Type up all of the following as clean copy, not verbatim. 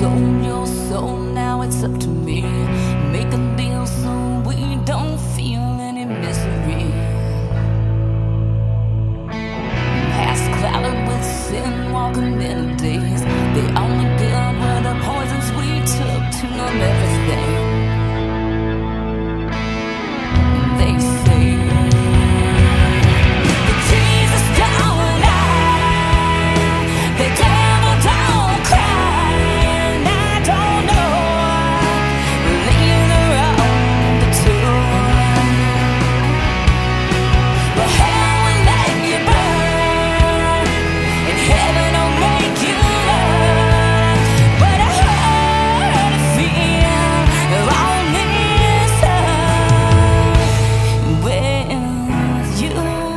sold your soul, now it's up to me. Make a deal so we don't feel any misery. Past clouded with sin, walking in days. The only good were the poisons we took to numb everything. They say the Jesus don't lie, the devil don't cry, and I don't know, leave around the tomb. But hell will let you burn, and heaven will make you learn. But I heard a feel on this earth with you.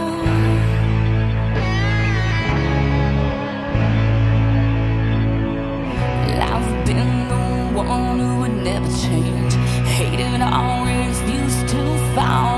I've been the one who would never change, hated all, refused to fall.